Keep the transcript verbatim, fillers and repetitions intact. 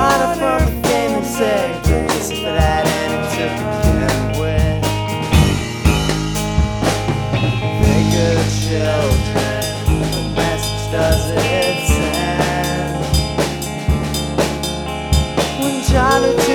line from the game and say, listen for that and it took him with. They good children, the message does it send. When Charlie